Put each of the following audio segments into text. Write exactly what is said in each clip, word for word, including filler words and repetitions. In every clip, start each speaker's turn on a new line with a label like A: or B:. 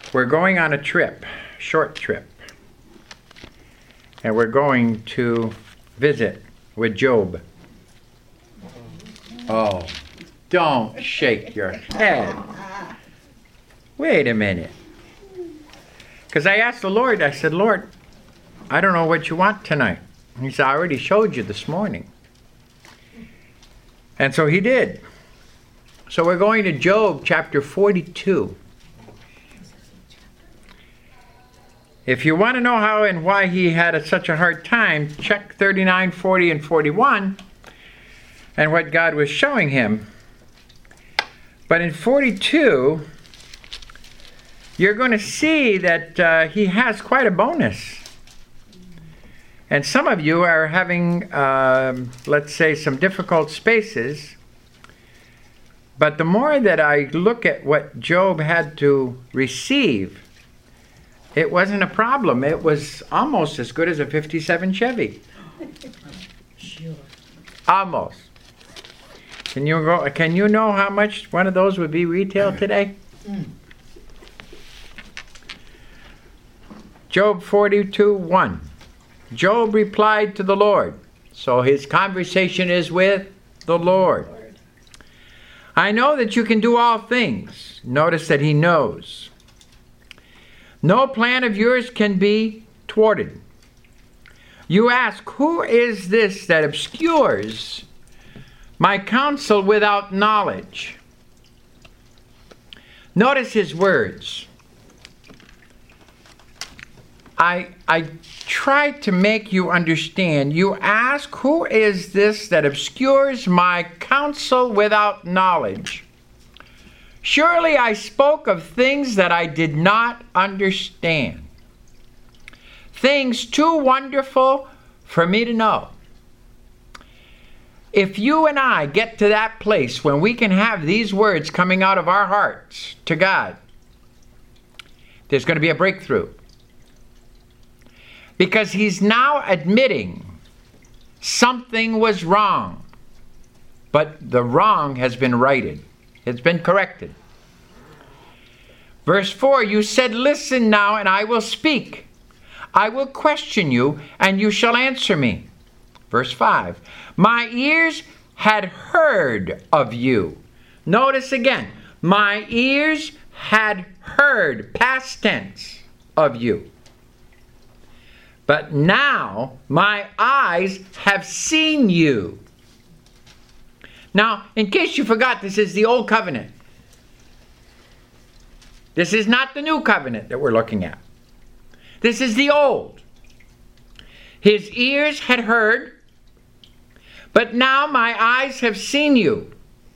A: We're going on a trip, short trip. And we're going to visit with Job. Oh, don't shake your head. Wait a minute. Because I asked the Lord, I said, Lord, I don't know what you want tonight. And he said, I already showed you this morning. And so he did. So we're going to Job chapter forty-two. If you want to know how and why he had a, such a hard time, check thirty-nine, forty, and forty-one and what God was showing him. But in forty-two, you're going to see that uh, he has quite a bonus. And some of you are having, um, let's say, some difficult spaces. But the more that I look at what Job had to receive, it wasn't a problem. It was almost as good as a fifty-seven Chevy.
B: Sure.
A: Almost. Can you go? Can you know how much one of those would be retail today?
B: Mm.
A: Job forty-two, one. Job replied to the Lord. So his conversation is with the Lord. I know that you can do all things. Notice that he knows. No plan of yours can be thwarted. You ask, who is this that obscures my counsel without knowledge? Notice his words. I, I try to make you understand. You ask, who is this that obscures my counsel without knowledge? Surely I spoke of things that I did not understand, things too wonderful for me to know. If you and I get to that place when we can have these words coming out of our hearts to God, there's going to be a breakthrough. Because he's now admitting something was wrong, but the wrong has been righted. It's been corrected. Verse four, you said, listen now, and I will speak. I will question you, and you shall answer me. Verse five, my ears had heard of you. Notice again, my ears had heard, past tense, of you. But now my eyes have seen you. Now, in case you forgot, this is the old covenant. This is not the new covenant that we're looking at. This is the old. His ears had heard, but now my eyes have seen you.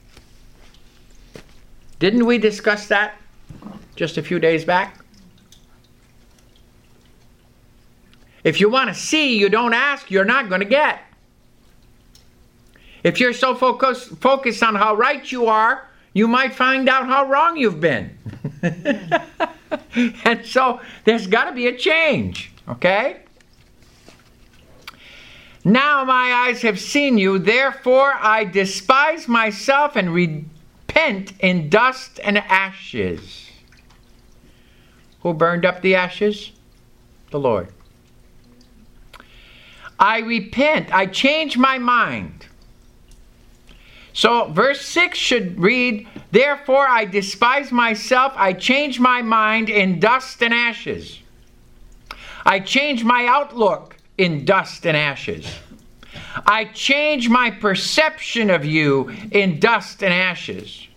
A: Didn't we discuss that just a few days back? If you want to see, you don't ask, you're not going to get. If you're so focused, focused on how right you are, you might find out how wrong you've been. And so there's got to be a change, okay? Now my eyes have seen you, therefore I despise myself and repent in dust and ashes. Who burned up the ashes? The Lord. I repent. I change my mind. So verse six should read, therefore I despise myself. I change my mind in dust and ashes. I change my outlook in dust and ashes. I change my perception of you in dust and ashes.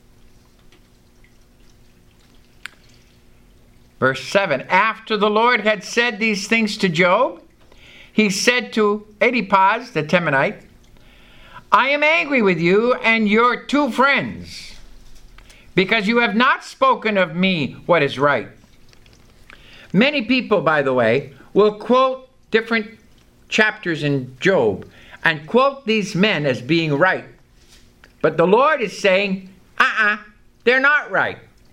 A: Verse seven, after the Lord had said these things to Job, he said to Eliphaz the Temanite, I am angry with you and your two friends, because you have not spoken of me what is right. Many people, by the way, will quote different chapters in Job and quote these men as being right. But the Lord is saying, uh-uh, they're not right.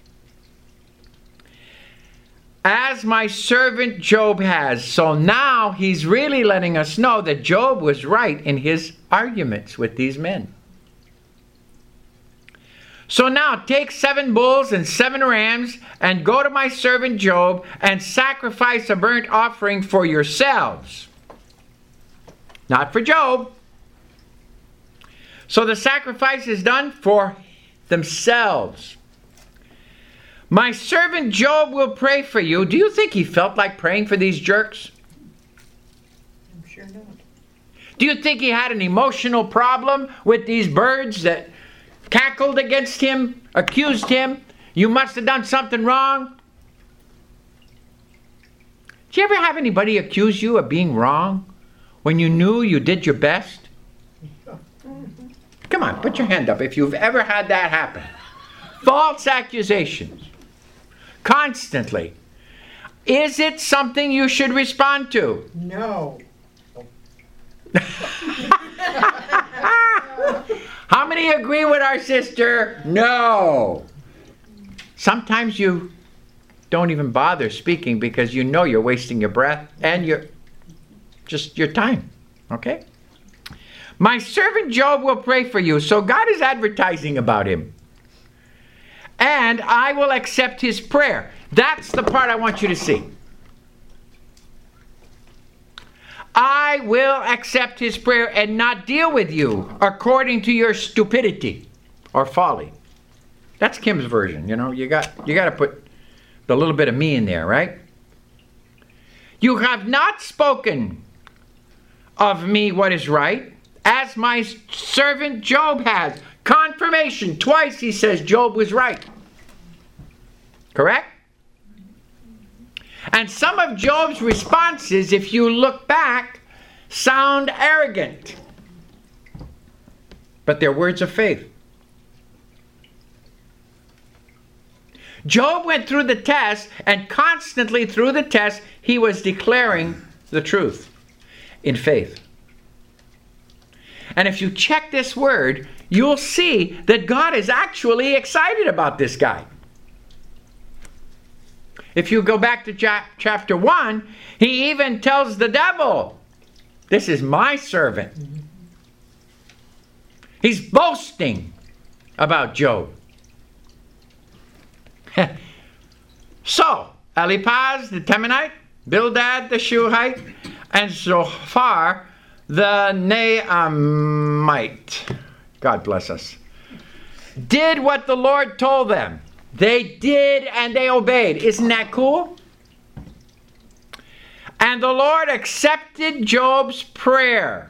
A: As my servant Job has. So now he's really letting us know that Job was right in his arguments with these men. So now take seven bulls and seven rams and go to my servant Job and sacrifice a burnt offering for yourselves. Not for Job. So the sacrifice is done for themselves. My servant Job will pray for you. Do you think he felt like praying for these jerks?
B: I'm sure not.
A: Do you think he had an emotional problem with these birds that cackled against him, accused him? You must have done something wrong. Did you ever have anybody accuse you of being wrong when you knew you did your best? Come on, put your hand up if you've ever had that happen. False accusations. Constantly. Is it something you should respond to?
B: No.
A: How many agree with our sister? No. Sometimes you don't even bother speaking because you know you're wasting your breath and your just your time. Okay? My servant Job will pray for you. So God is advertising about him. And I will accept his prayer. That's the part I want you to see. I will accept his prayer and not deal with you according to your stupidity or folly. That's Kim's version, you know. You got you got to put the little bit of me in there, right? You have not spoken of me what is right, as my servant Job has. Confirmation. Twice he says Job was right. Correct? And some of Job's responses, if you look back, sound arrogant. But they're words of faith. Job went through the test, and constantly through the test, he was declaring the truth in faith. And if you check this word, you'll see that God is actually excited about this guy. If you go back to chap- chapter one, he even tells the devil, this is my servant. He's boasting about Job. So, Eliphaz the Temanite, Bildad the Shuhite, and Zophar the Naamite, God bless us, did what the Lord told them. They did and they obeyed. Isn't that cool? And the Lord accepted Job's prayer.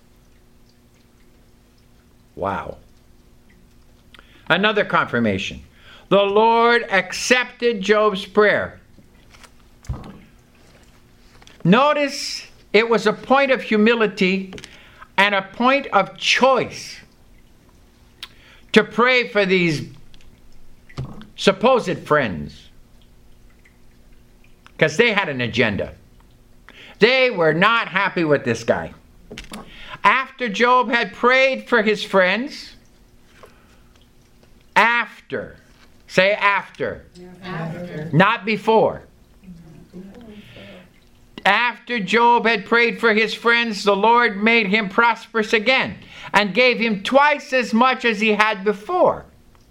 A: Wow. Another confirmation. The Lord accepted Job's prayer. Notice it was a point of humility and a point of choice to pray for these supposed friends, because they had an agenda. They were not happy with this guy. After Job had prayed for his friends, after, say after, after. Not before. After Job had prayed for his friends, the Lord made him prosperous again and gave him twice as much as he had before.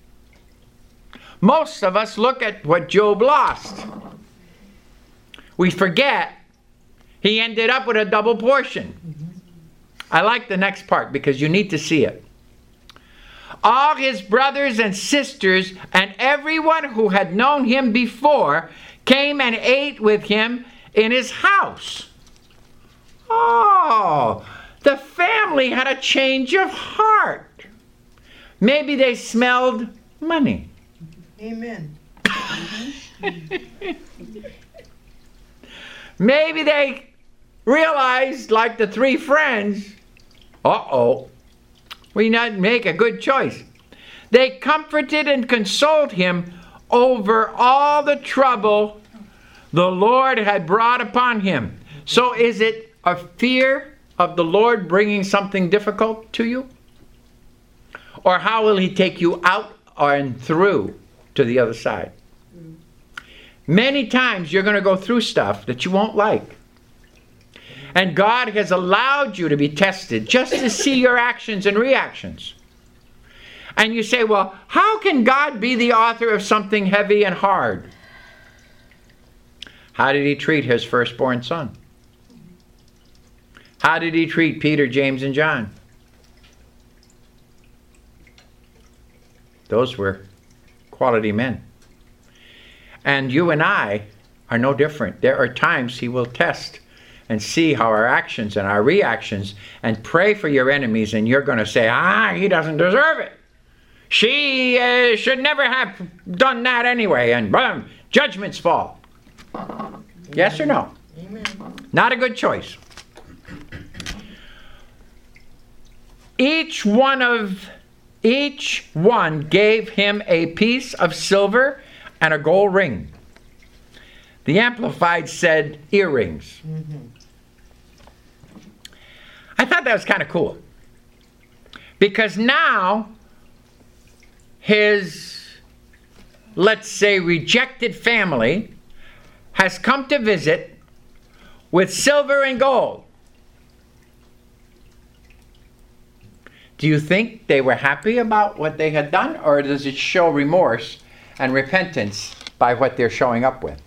A: Most of us look at what Job lost. We forget he ended up with a double portion. I like the next part because you need to see it. All his brothers and sisters and everyone who had known him before came and ate with him in his house. Oh, the family had a change of heart. Maybe they smelled money.
B: Amen.
A: Maybe they realized, like the three friends, uh-oh, we not make a good choice. They comforted and consoled him over all the trouble the Lord had brought upon him. So is it a fear of the Lord bringing something difficult to you? Or how will he take you out and through to the other side? Many times you're going to go through stuff that you won't like. And God has allowed you to be tested just to see your actions and reactions. And you say, well, how can God be the author of something heavy and hard? How did he treat his firstborn son? How did he treat Peter, James, and John? Those were quality men. And you and I are no different. There are times he will test and see how our actions and our reactions, and pray for your enemies, and you're going to say, ah, he doesn't deserve it. She uh, should never have done that anyway, and boom, judgments fall. Amen. Yes or no?
B: Amen.
A: Not a good choice. Each one of each one gave him a piece of silver and a gold ring. The Amplified said earrings. Mm-hmm. I thought that was kind of cool. Because now his, let's say, rejected family has come to visit with silver and gold. Do you think they were happy about what they had done, or does it show remorse and repentance by what they're showing up with?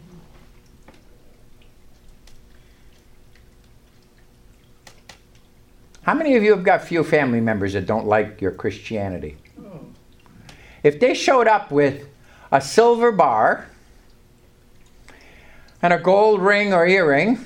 A: How many of you have got few family members that don't like your Christianity? Oh. If they showed up with a silver bar and a gold ring or earring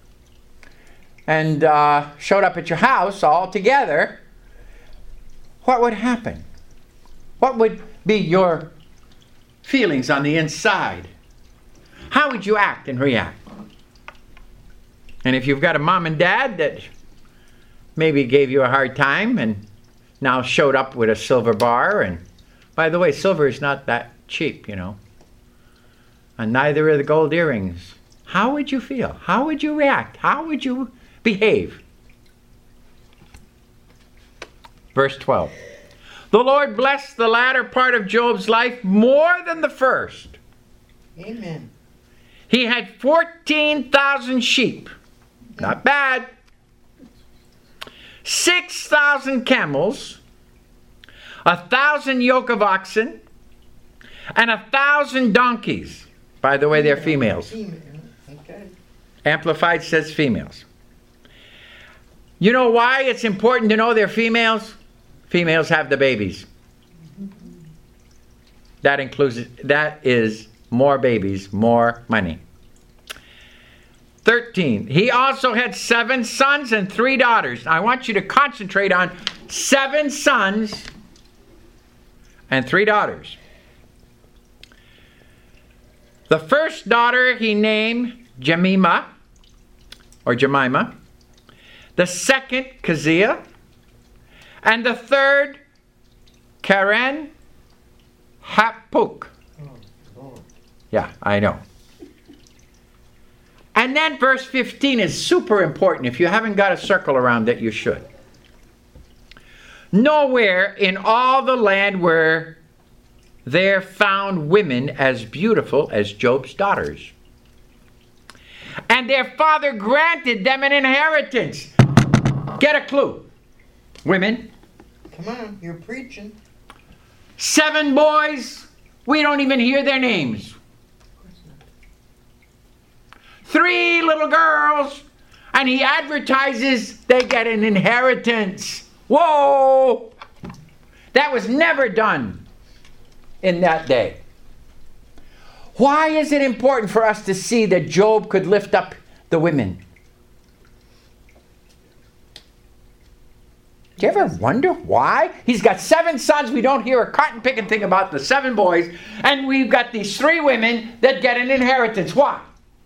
A: and uh, showed up at your house all together, what would happen? What would be your feelings on the inside? How would you act and react? And if you've got a mom and dad that maybe gave you a hard time and now showed up with a silver bar, and by the way, silver is not that cheap, you know, and neither are the gold earrings, how would you feel? How would you react? How would you behave? Verse twelve. The Lord blessed the latter part of Job's life more than the first.
B: Amen.
A: He had fourteen thousand sheep. Not bad. six thousand camels, a thousand yoke of oxen, and a thousand donkeys. By the way, they're females.
B: Female. Okay.
A: Amplified says females. You know why it's important to know they're females? Females have the babies. That includes, that is more babies, more money. thirteen. He also had seven sons and three daughters. I want you to concentrate on seven sons and three daughters. The first daughter he named Jemima, or Jemima. The second, Keziah. And the third, Karen Hapuk.
B: Oh,
A: yeah, I know. And then verse fifteen is super important. If you haven't got a circle around it, you should. Nowhere in all the land were there found women as beautiful as Job's daughters. And their father granted them an inheritance. Get a clue. Women.
B: Come on, you're preaching.
A: Seven boys. We don't even hear their names. Three little girls. And he advertises they get an inheritance. Whoa! That was never done in that day. Why is it important for us to see that Job could lift up the women? Do you ever wonder why? He's got seven sons. We don't hear a cotton picking thing about the seven boys. And we've got these three women that get an inheritance. Why?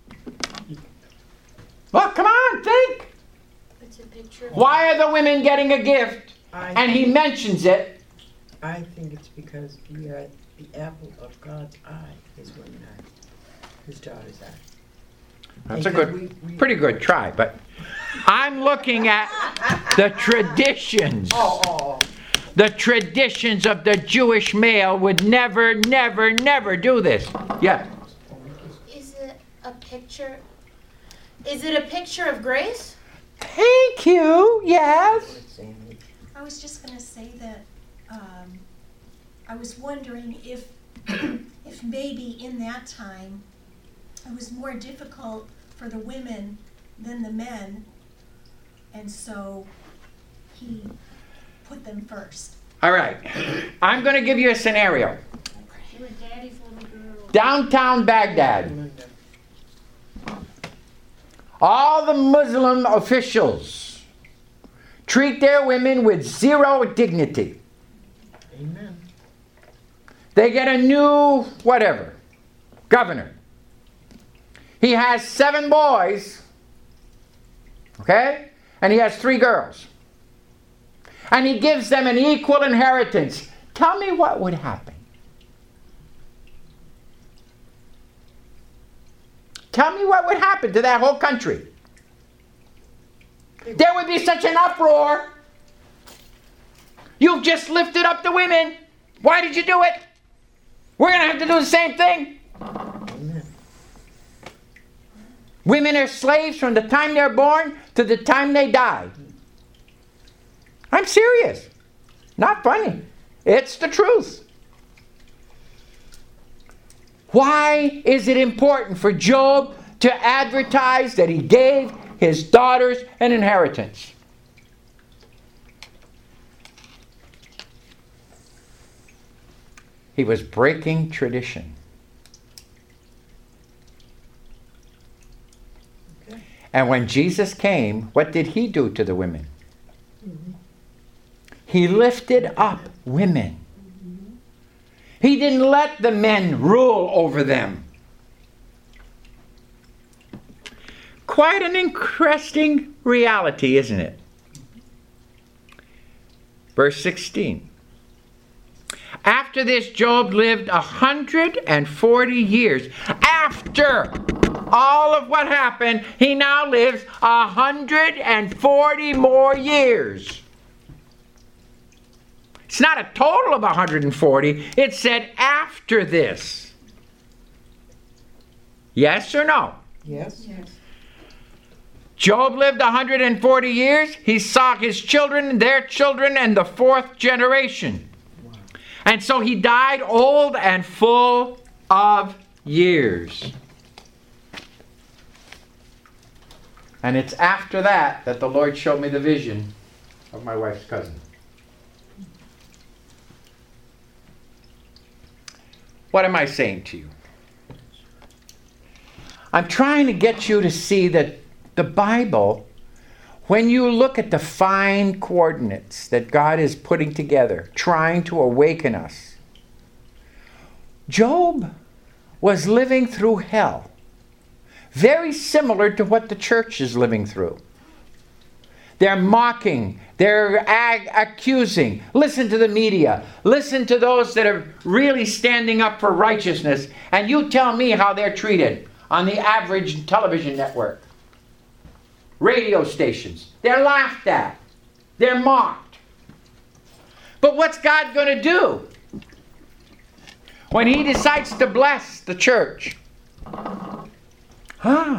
A: Well, come on, think.
C: It's a picture.
A: Why are the women getting a gift?
B: I
A: And he mentions it.
B: I think it's because we are the apple of God's eye, his women are, his daughters are.
A: That's a
B: Because
A: good,
B: we- we-
A: pretty good try, but I'm looking at the traditions.
B: Oh, oh, oh.
A: The traditions of the Jewish male would never, never, never do this. Yeah.
C: Is it a picture? Is it a picture of grace?
A: Thank you. Yes.
C: I was just going to say that
D: um, I was wondering if, if maybe in that time it was more difficult for the women than the men, and so he put them first.
A: All right. I'm going to give you a scenario. Downtown Baghdad. All the Muslim officials treat their women with zero dignity.
B: Amen.
A: They get a new whatever, governor. He has seven boys, okay? And he has three girls. And he gives them an equal inheritance. Tell me what would happen. Tell me what would happen to that whole country. There would be such an uproar. You've just lifted up the women. Why did you do it? We're going to have to do the same thing.
B: Amen.
A: Women are slaves from the time they're born to the time they die. I'm serious. Not funny. It's the truth. Why is it important for Job to advertise that he gave his daughters an inheritance? He was breaking tradition.
B: Okay.
A: And when Jesus came, what did he do to the women?
B: Mm-hmm.
A: He lifted up women. He didn't let the men rule over them. Quite an interesting reality, isn't it? Verse sixteen. After this, Job lived one hundred forty years. After all of what happened, he now lives one hundred forty more years. It's not a total of one hundred forty. It said after this. Yes or no?
B: Yes.
D: Yes.
A: Job lived one hundred forty years. He saw his children, their children, and the fourth generation.
B: Wow.
A: And so he died old and full of years. And it's after that that the Lord showed me the vision of my wife's cousin. What am I saying to you? I'm trying to get you to see that the Bible, when you look at the fine coordinates that God is putting together, trying to awaken us, Job was living through hell, very similar to what the church is living through. They're mocking. They're ag- accusing. Listen to the media. Listen to those that are really standing up for righteousness. And you tell me how they're treated on the average television network. Radio stations. They're laughed at. They're mocked. But what's God going to do when He decides to bless the church? Huh?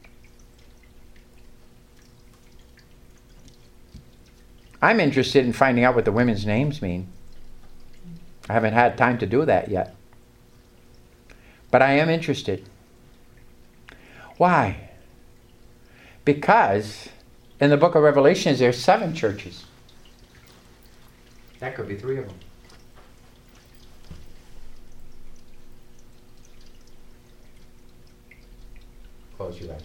A: I'm interested in finding out what the women's names mean. I haven't had time to do that yet. But I am interested. Why? Because in the book of Revelations there's seven churches. That could be three of them. Close your eyes.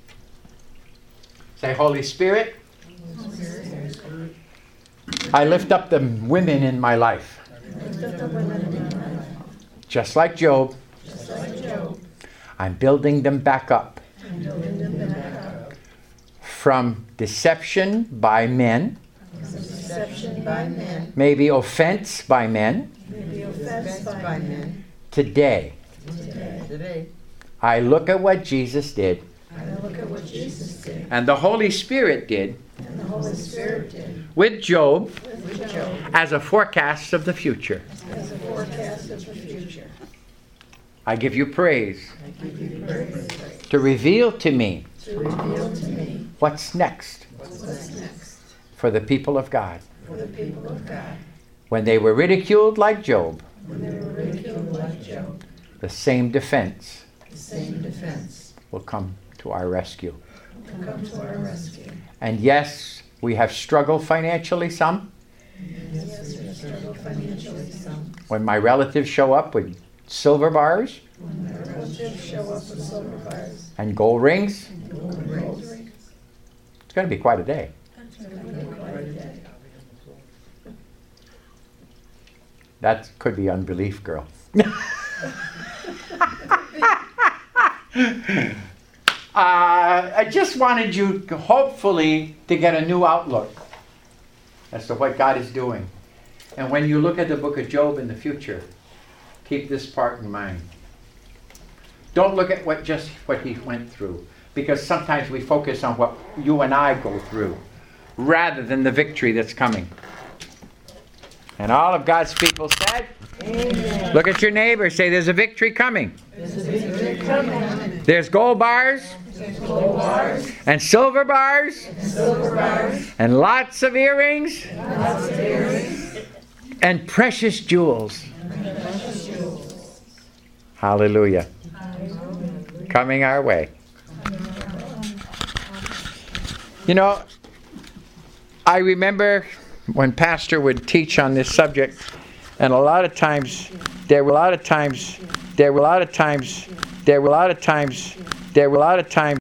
A: Say, Holy Spirit,
B: Holy Spirit.
A: I lift up the women in my life. Just like Job,
B: Just like Job.
A: I'm building them back up.
B: I'm building them back up.
A: From deception by men,
B: Deception by men.
A: maybe offense by men,
B: Maybe offense by men.
A: today
B: Today. Today.
A: I look at what Jesus did
B: I look at what Jesus did.
A: and the Holy Spirit did
B: And the Holy Spirit did.
A: with Job
B: With Job.
A: as a forecast of the future.
B: As a forecast of the future.
A: I give you praise
B: I give you praise.
A: to reveal to me
B: To reveal to me
A: what's next
B: what's next
A: for the people of God.
B: for the people of God.
A: When they were ridiculed like Job,
B: When they were ridiculed like Job,
A: the same defense
B: the same defense
A: will come to our rescue.
B: will come to our rescue.
A: And yes, we have struggled financially some.
B: Yes, we have struggled financially some.
A: When my relatives show up with silver bars
B: When our relatives show up with silver bars
A: and gold rings,
B: and gold rings,
A: it's going to be quite a day.
B: it's going to be quite a day.
A: That could be unbelief, girl. Uh, I just wanted you, to, hopefully, to get a new outlook as to what God is doing. And when you look at the book of Job in the future, keep this part in mind. Don't look at what just what he went through, because sometimes we focus on what you and I go through, rather than the victory that's coming. And all of God's people said,
B: Amen.
A: look at your neighbor, say, there's a victory coming.
B: There's a victory coming.
A: There's gold bars,
B: There's gold bars,
A: and silver bars,
B: silver bars,
A: and lots of earrings,
B: lots of earrings,
A: and precious jewels.
B: precious jewels.
A: Hallelujah. Coming our way. You know, I remember when Pastor would teach on this subject, and a lot of times, there were a lot of times, there were a lot of times, there were a lot of times, there were a lot of times,